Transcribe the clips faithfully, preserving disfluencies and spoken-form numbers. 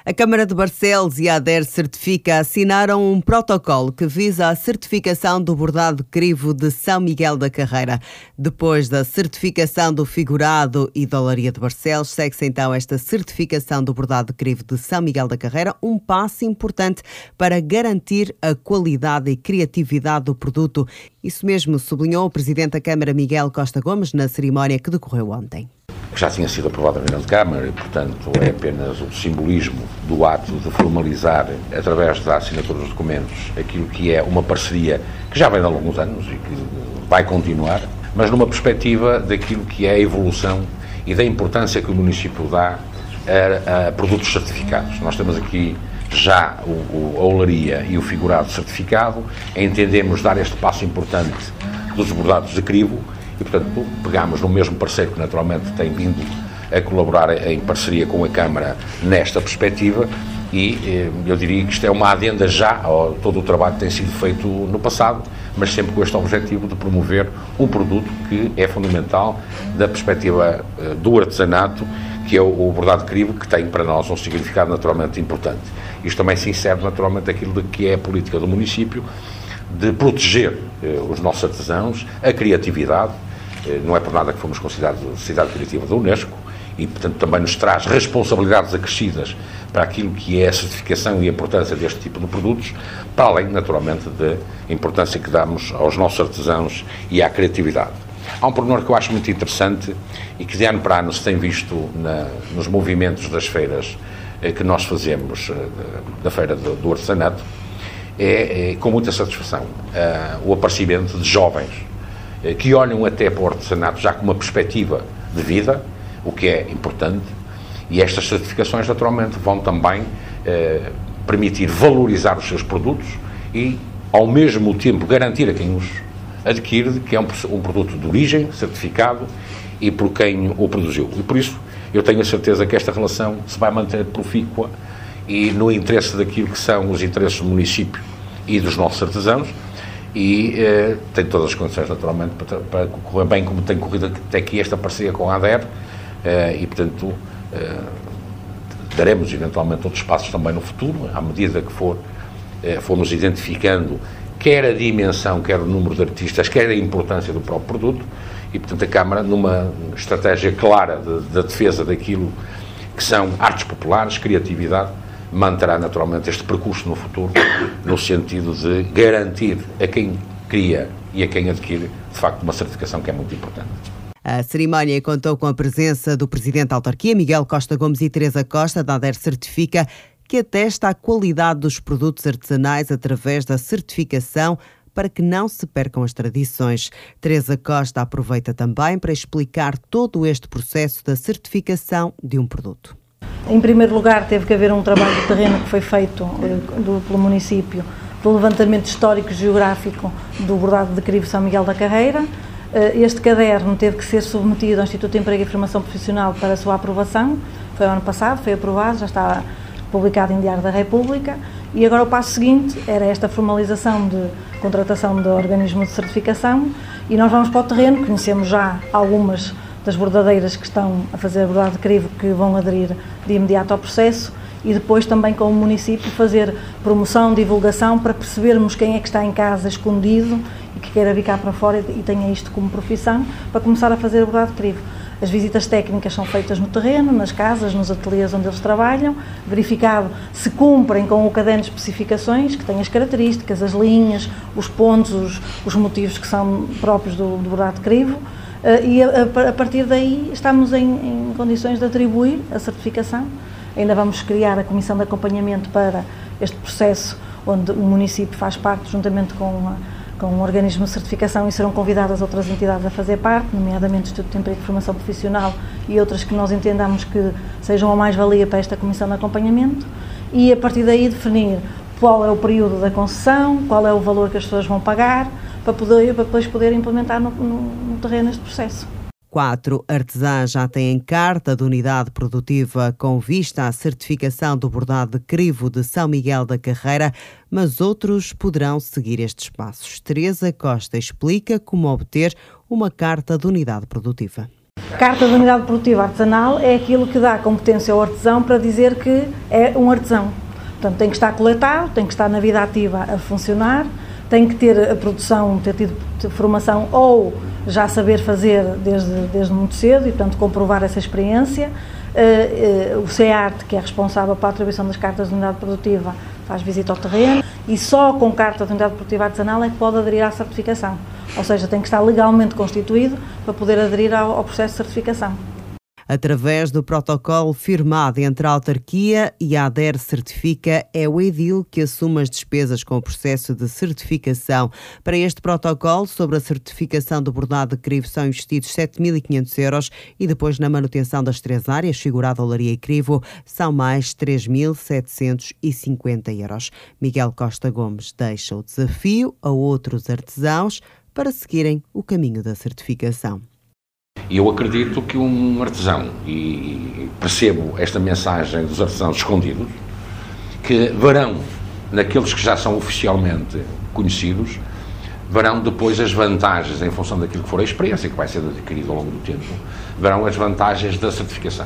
A Câmara de Barcelos e a ADER Certifica assinaram um protocolo que visa a certificação do bordado crivo de São Miguel da Carreira. Depois da certificação do figurado e da olaria de Barcelos, segue-se então esta certificação do bordado crivo de São Miguel da Carreira, um passo importante para garantir a qualidade e criatividade do produto. Isso mesmo sublinhou o Presidente da Câmara, Miguel Costa Gomes, na cerimónia que decorreu ontem. Já tinha sido aprovado na Grande Câmara e, portanto, é apenas o simbolismo do ato de formalizar, através da assinatura dos documentos, aquilo que é uma parceria que já vem de alguns anos e que vai continuar, mas numa perspectiva daquilo que é a evolução e da importância que o município dá a, a produtos certificados. Nós temos aqui já o, o, a olaria e o figurado certificado, entendemos dar este passo importante dos bordados de crivo. E, portanto, pegámos no mesmo parceiro que naturalmente tem vindo a colaborar em parceria com a Câmara nesta perspectiva e eu diria que isto é uma adenda já a todo o trabalho que tem sido feito no passado, mas sempre com este objetivo de promover um produto que é fundamental da perspectiva do artesanato, que é o bordado de crivo, que tem para nós um significado naturalmente importante. Isto também se insere naturalmente aquilo de que é a política do município de proteger os nossos artesãos, a criatividade. Não é por nada que fomos considerados cidade criativa da Unesco e, portanto, também nos traz responsabilidades acrescidas para aquilo que é a certificação e a importância deste tipo de produtos, para além, naturalmente, da importância que damos aos nossos artesãos e à criatividade. Há um pormenor que eu acho muito interessante e que de ano para ano se tem visto na, nos movimentos das feiras eh, que nós fazemos, eh, da Feira do, do Artesanato, é, é com muita satisfação eh, o aparecimento de jovens que olham até para o artesanato já com uma perspectiva de vida, o que é importante, e estas certificações naturalmente vão também eh, permitir valorizar os seus produtos e, ao mesmo tempo, garantir a quem os adquire que é um, um produto de origem, certificado, e por quem o produziu. E por isso eu tenho a certeza que esta relação se vai manter profícua e no interesse daquilo que são os interesses do município e dos nossos artesãos, e eh, tem todas as condições, naturalmente, para, para correr bem, como tem corrido até aqui esta parceria com a ADER, eh, e, portanto, eh, daremos, eventualmente, outros passos também no futuro, à medida que for, eh, formos identificando quer a dimensão, quer o número de artistas, quer a importância do próprio produto, e, portanto, a Câmara, numa estratégia clara da de, de defesa daquilo que são artes populares, criatividade, manterá naturalmente este percurso no futuro, no sentido de garantir a quem cria e a quem adquire, de facto, uma certificação que é muito importante. A cerimónia contou com a presença do Presidente da Autarquia, Miguel Costa Gomes, e Teresa Costa, da ADER Certifica, que atesta a qualidade dos produtos artesanais através da certificação para que não se percam as tradições. Teresa Costa aproveita também para explicar todo este processo da certificação de um produto. Em primeiro lugar, teve que haver um trabalho de terreno que foi feito eh, do, pelo município, do levantamento histórico e geográfico do bordado de crivo São Miguel da Carreira. Eh, este caderno teve que ser submetido ao Instituto de Emprego e Formação Profissional para a sua aprovação. Foi ano passado, foi aprovado, já está publicado em Diário da República. E agora o passo seguinte era esta formalização de contratação do organismo de certificação e nós vamos para o terreno, conhecemos já algumas das bordadeiras que estão a fazer bordado de crivo, que vão aderir de imediato ao processo, e depois também com o município fazer promoção, divulgação, para percebermos quem é que está em casa escondido e que queira vir cá para fora e tenha isto como profissão, para começar a fazer bordado de crivo. As visitas técnicas são feitas no terreno, nas casas, nos ateliês onde eles trabalham, verificado se cumprem com o caderno de especificações, que tem as características, as linhas, os pontos, os, os motivos que são próprios do, do bordado de crivo. Uh, e a, a, a partir daí estamos em, em condições de atribuir a certificação. Ainda vamos criar a comissão de acompanhamento para este processo, onde o município faz parte, juntamente com, a, com um organismo de certificação, e serão convidadas outras entidades a fazer parte, nomeadamente o Instituto de Emprego e Formação Profissional e outras que nós entendamos que sejam a mais-valia para esta comissão de acompanhamento, e a partir daí definir qual é o período da concessão, qual é o valor que as pessoas vão pagar, para, poder, para depois poder implementar no, no, no terreno este processo. Quatro artesãs já têm carta de unidade produtiva com vista à certificação do bordado de crivo de São Miguel da Carreira, mas outros poderão seguir estes passos. Teresa Costa explica como obter uma carta de unidade produtiva. Carta de unidade produtiva artesanal é aquilo que dá competência ao artesão para dizer que é um artesão. Portanto, tem que estar coletado, tem que estar na vida ativa a funcionar, tem que ter a produção, ter tido formação ou já saber fazer desde, desde muito cedo e, portanto, comprovar essa experiência. Uh, uh, o CEARTE, que é responsável pela atribuição das cartas de unidade produtiva, faz visita ao terreno e só com carta de unidade produtiva artesanal é que pode aderir à certificação. Ou seja, tem que estar legalmente constituído para poder aderir ao, ao processo de certificação. Através do protocolo firmado entre a autarquia e a ADER Certifica, é o edil que assume as despesas com o processo de certificação. Para este protocolo, sobre a certificação do bordado de crivo, são investidos sete mil e quinhentos euros e depois na manutenção das três áreas, figurado, olaria e crivo, são mais três mil setecentos e cinquenta euros. Miguel Costa Gomes deixa o desafio a outros artesãos para seguirem o caminho da certificação. Eu acredito que um artesão, e percebo esta mensagem dos artesãos escondidos, que verão, naqueles que já são oficialmente conhecidos, verão depois as vantagens, em função daquilo que for a experiência que vai ser adquirida ao longo do tempo, verão as vantagens da certificação.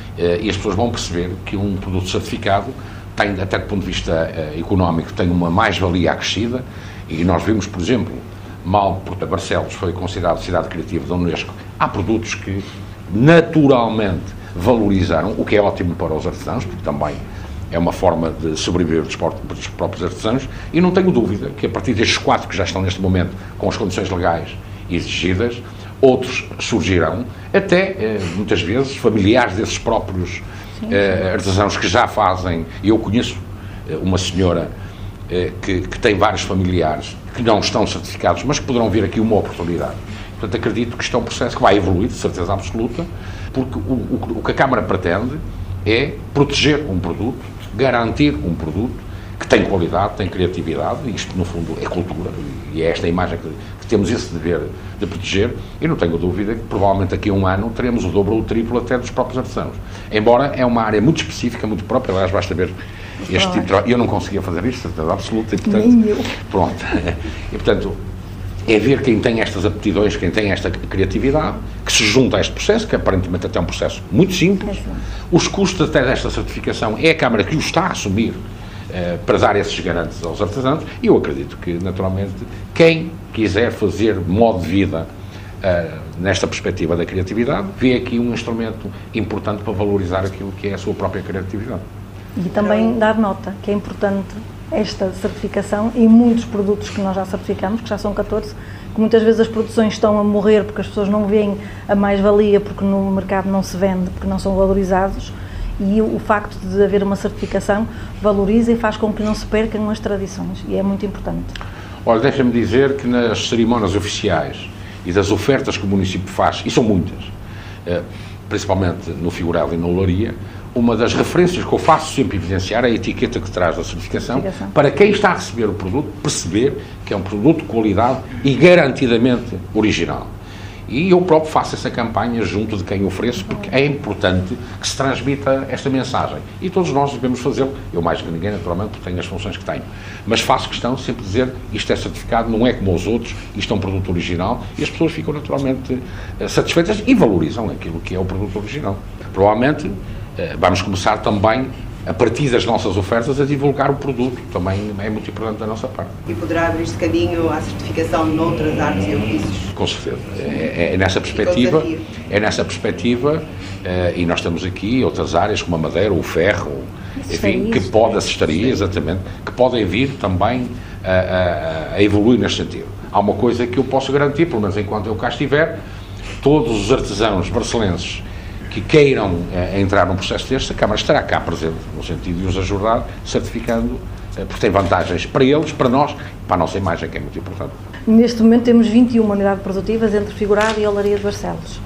E as pessoas vão perceber que um produto certificado tem, até do ponto de vista económico, tem uma mais-valia acrescida, e nós vimos, por exemplo, mal porque Barcelos foi considerado cidade criativa da Unesco, há produtos que naturalmente valorizaram, o que é ótimo para os artesãos, porque também é uma forma de sobreviver dos próprios artesãos, e não tenho dúvida que a partir destes quatro que já estão neste momento com as condições legais exigidas, outros surgirão, até muitas vezes familiares desses próprios eh, artesãos que já fazem. Eu conheço uma senhora eh, que, que tem vários familiares que não estão certificados, mas que poderão vir aqui uma oportunidade. Portanto, acredito que isto é um processo que vai evoluir, de certeza absoluta, porque o, o, o que a Câmara pretende é proteger um produto, garantir um produto que tem qualidade, tem criatividade, e isto, no fundo, é cultura, e é esta imagem que, que temos esse dever de proteger, e não tenho dúvida que, provavelmente, daqui a um ano, teremos o dobro ou o triplo até dos próprios artesãos. Embora é uma área muito específica, muito própria, aliás, basta ver este tipo de trabalho. Eu não conseguia fazer isto, certeza absoluta, e, portanto, nem eu. Pronto. E, portanto, é ver quem tem estas aptidões, quem tem esta criatividade, que se junta a este processo, que aparentemente até é um processo muito simples. Os custos até desta certificação é a Câmara que o está a assumir eh, para dar esses garantes aos artesãos, e eu acredito que, naturalmente, quem quiser fazer modo de vida eh, nesta perspectiva da criatividade, vê aqui um instrumento importante para valorizar aquilo que é a sua própria criatividade. E também dar nota que é importante esta certificação e muitos produtos que nós já certificamos, que já são catorze, que muitas vezes as produções estão a morrer porque as pessoas não veem a mais-valia, porque no mercado não se vende, porque não são valorizados, e o facto de haver uma certificação valoriza e faz com que não se percam as tradições, e é muito importante. Olha, deixa-me dizer que nas cerimónias oficiais e das ofertas que o município faz, e são muitas, principalmente no figurado e na olaria, uma das referências que eu faço sempre evidenciar é a etiqueta que traz da certificação, certificação, para quem está a receber o produto perceber que é um produto de qualidade e garantidamente original. E eu próprio faço essa campanha junto de quem ofereço, porque é importante que se transmita esta mensagem. E todos nós devemos fazê-lo. Eu mais que ninguém, naturalmente, porque tenho as funções que tenho. Mas faço questão de sempre dizer, isto é certificado, não é como os outros, isto é um produto original, e as pessoas ficam naturalmente satisfeitas e valorizam aquilo que é o produto original. Provavelmente vamos começar também, a partir das nossas ofertas, a divulgar o produto. Também é muito importante da nossa parte. E poderá abrir-se caminho à certificação de outras artes e ofícios? Com certeza. É, é nessa perspectiva, é nessa perspectiva, e nós temos aqui outras áreas, como a madeira, o ferro, enfim, que pode, a cestaria, exatamente, que podem vir também a, a, a evoluir neste sentido. Há uma coisa que eu posso garantir, pelo menos enquanto eu cá estiver, todos os artesãos barcelenses que queiram eh, entrar num processo deste, a Câmara estará cá presente, no sentido de os ajudar, certificando, eh, porque tem vantagens para eles, para nós, para a nossa imagem, que é muito importante. Neste momento temos vinte e uma unidades produtivas entre figurado e olaria de Barcelos.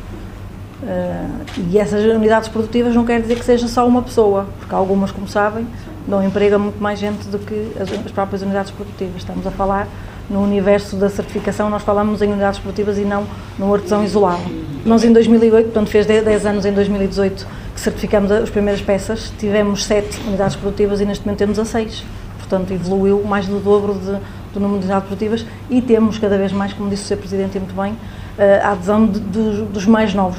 Uh, e essas unidades produtivas não quer dizer que seja só uma pessoa, porque algumas, como sabem, dão emprego a muito mais gente do que as, as próprias unidades produtivas. Estamos a falar no universo da certificação, nós falamos em unidades produtivas e não no artesão isolado. Nós em dois mil e oito, portanto fez dez anos em dois mil e dezoito que certificamos as primeiras peças, tivemos sete unidades produtivas e neste momento temos a seis. Portanto, evoluiu mais do dobro de, do número de unidades produtivas e temos cada vez mais, como disse o senhor Presidente e muito bem, a adesão de, de, dos mais novos.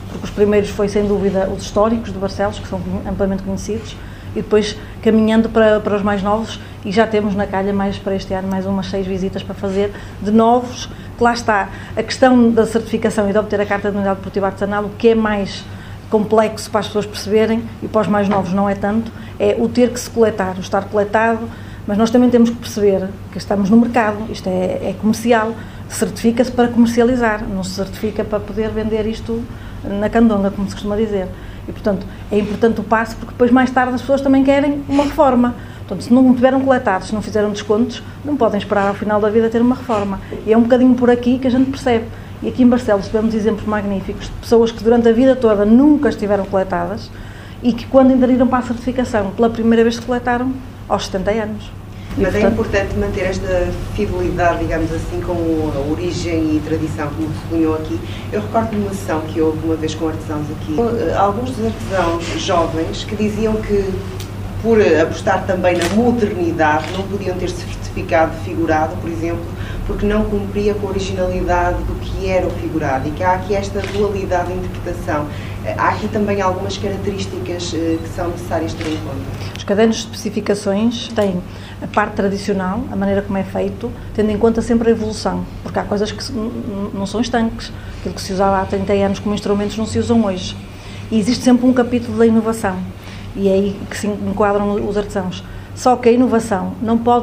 porque os primeiros foi, sem dúvida, os históricos de Barcelos, que são amplamente conhecidos, e depois caminhando para, para os mais novos, e já temos na calha mais para este ano mais umas seis visitas para fazer de novos, que lá está a questão da certificação e de obter a Carta de Unidade Desportiva Artesanal. O que é mais complexo para as pessoas perceberem, e para os mais novos não é tanto, é o ter que se coletar, o estar coletado, mas nós também temos que perceber que estamos no mercado, isto é, é comercial, certifica-se para comercializar, não se certifica para poder vender isto na candonga, como se costuma dizer. E, portanto, é importante o passo, porque depois, mais tarde, as pessoas também querem uma reforma. Portanto, se não tiveram coletados, se não fizeram descontos, não podem esperar ao final da vida ter uma reforma. E é um bocadinho por aqui que a gente percebe. E aqui em Barcelos tivemos exemplos magníficos de pessoas que durante a vida toda nunca estiveram coletadas e que, quando aderiram para a certificação, pela primeira vez se coletaram aos setenta anos. E, Mas portanto, é importante manter esta fidelidade, digamos assim, com a origem e tradição, como sublinhou aqui. Eu recordo de uma sessão que houve uma vez com artesãos aqui, alguns dos artesãos jovens que diziam que, por apostar também na modernidade, não podiam ter certificado de figurado, por exemplo, porque não cumpria com a originalidade do que era o figurado, e que há aqui esta dualidade de interpretação. Há aqui também algumas características que são necessárias ter em conta. Os cadernos de especificações têm a parte tradicional, a maneira como é feito, tendo em conta sempre a evolução, porque há coisas que não são estanques. Aquilo que se usava há trinta anos como instrumentos não se usam hoje. E existe sempre um capítulo da inovação, e é aí que se enquadram os artesãos. Só que a inovação não pode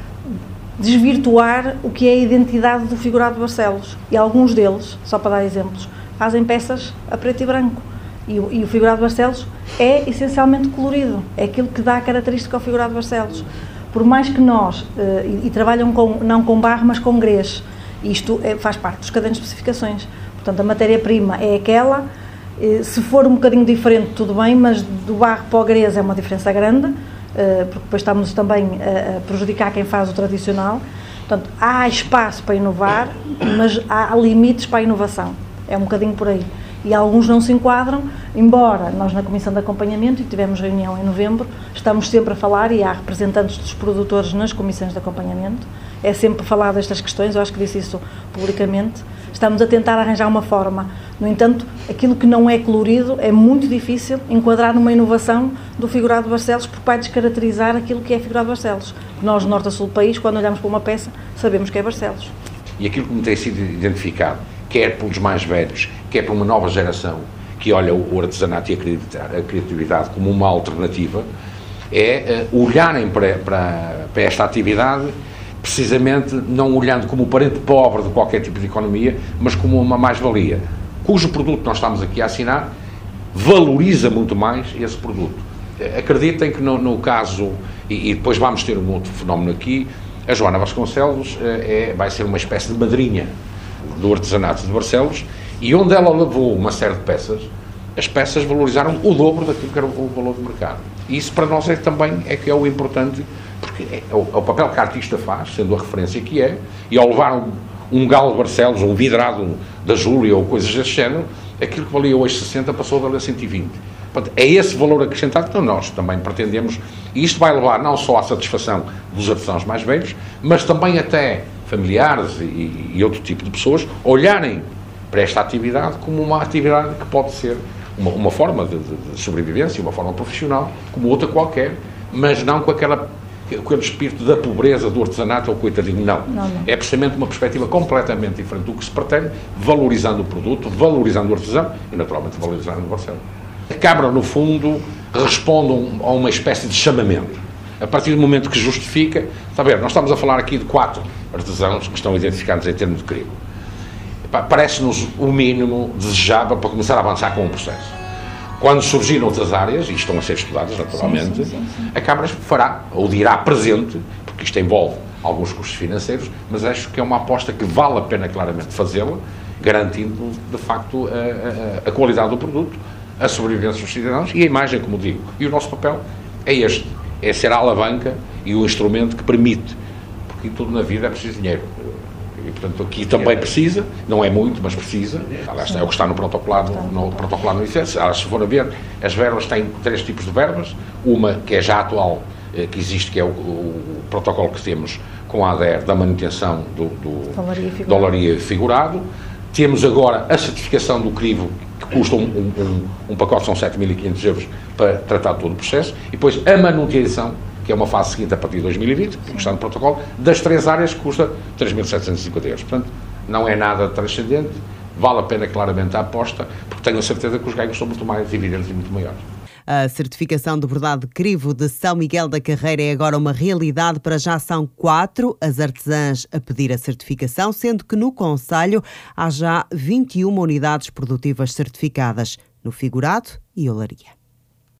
desvirtuar o que é a identidade do figurado de Barcelos. E alguns deles, só para dar exemplos, fazem peças a preto e branco. E o, e o figurado de Barcelos é essencialmente colorido, é aquilo que dá a característica ao figurado de Barcelos. Por mais que nós, uh, e, e trabalham com, não com barro, mas com grés, isto é, faz parte dos cadernos de especificações. Portanto, a matéria-prima é aquela, uh, se for um bocadinho diferente, tudo bem, mas do barro para o grés é uma diferença grande, uh, porque depois estamos também a, a prejudicar quem faz o tradicional. Portanto, há espaço para inovar, mas há limites para a inovação. É um bocadinho por aí. E alguns não se enquadram, embora nós na Comissão de Acompanhamento, e tivemos reunião em novembro, estamos sempre a falar, e há representantes dos produtores nas comissões de acompanhamento, é sempre falar destas questões, eu acho que disse isso publicamente, estamos a tentar arranjar uma forma. No entanto, aquilo que não é colorido é muito difícil enquadrar numa inovação do figurado de Barcelos, porque vai descaracterizar aquilo que é figurado de Barcelos. Nós, no norte a sul do país, quando olhamos para uma peça, sabemos que é Barcelos. E aquilo que me tem sido identificado, quer pelos mais velhos, quer por uma nova geração que olha o artesanato e a criatividade como uma alternativa, é uh, olharem para, para, para esta atividade, precisamente não olhando como o parente pobre de qualquer tipo de economia, mas como uma mais-valia, cujo produto nós estamos aqui a assinar valoriza muito mais esse produto. Acreditem que no, no caso, e, e depois vamos ter um outro fenómeno aqui, a Joana Vasconcelos uh, é, vai ser uma espécie de madrinha do artesanato de Barcelos, e onde ela levou uma série de peças, as peças valorizaram o dobro daquilo que era o valor de mercado. E isso para nós é também é que é o importante, porque é o, é o papel que a artista faz, sendo a referência que é, e ao levar um, um galo de Barcelos, um vidrado da Júlia ou coisas desse género, aquilo que valia hoje sessenta passou a valer cento e vinte. Portanto, é esse valor acrescentado que nós também pretendemos, e isto vai levar não só à satisfação dos artesãos mais velhos, mas também até familiares e, e outro tipo de pessoas olharem para esta atividade como uma atividade que pode ser uma, uma forma de, de, de sobrevivência, uma forma profissional, como outra qualquer, mas não com aquela, com aquele espírito da pobreza do artesanato ou coitadinho, não. não, não. É precisamente uma perspectiva completamente diferente do que se pretende, valorizando o produto, valorizando o artesão e naturalmente valorizando o Barcelos. A Câmara, no fundo, responde a uma espécie de chamamento. A partir do momento que justifica, está a ver, nós estamos a falar aqui de quatro artesãos que estão identificados em termos de crivo. Parece-nos o mínimo desejável para começar a avançar com o processo. Quando surgiram outras áreas, e estão a ser estudadas naturalmente, sim, sim, sim, sim. a Câmara fará, ou dirá presente, porque isto envolve alguns custos financeiros, mas acho que é uma aposta que vale a pena claramente fazê-la, garantindo de facto a, a, a qualidade do produto, a sobrevivência dos cidadãos e a imagem, como digo. E o nosso papel é este, é ser a alavanca e o instrumento que permite, porque tudo na vida é preciso dinheiro. E, portanto, aqui também precisa, não é muito, mas precisa. Aliás, é o que está no protocolar no, no, protocolar no I C E S. Se for a ver, as verbas têm três tipos de verbas. Uma que é já atual, que existe, que é o, o protocolo que temos com a ADER da manutenção do, do, Dolaria figurado. dolaria figurado. Temos agora a certificação do crivo, que custa um, um, um pacote, são sete mil e quinhentos euros para tratar todo o processo, e depois a manutenção, que é uma fase seguinte a partir de dois mil e vinte, que está no protocolo, das três áreas, que custa três mil setecentos e cinquenta euros. Portanto, não é nada transcendente, vale a pena claramente a aposta, porque tenho a certeza que os ganhos são muito mais evidentes e muito maiores. A certificação de bordado de crivo de São Miguel da Carreira é agora uma realidade. Para já são quatro as artesãs a pedir a certificação, sendo que no concelho há já vinte e uma unidades produtivas certificadas, no figurado e olaria.